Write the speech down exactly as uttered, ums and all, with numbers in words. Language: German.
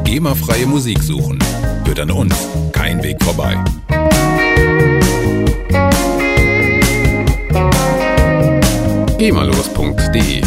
GEMA-freie Musik suchen, führt an uns kein Weg vorbei. gemalos punkt de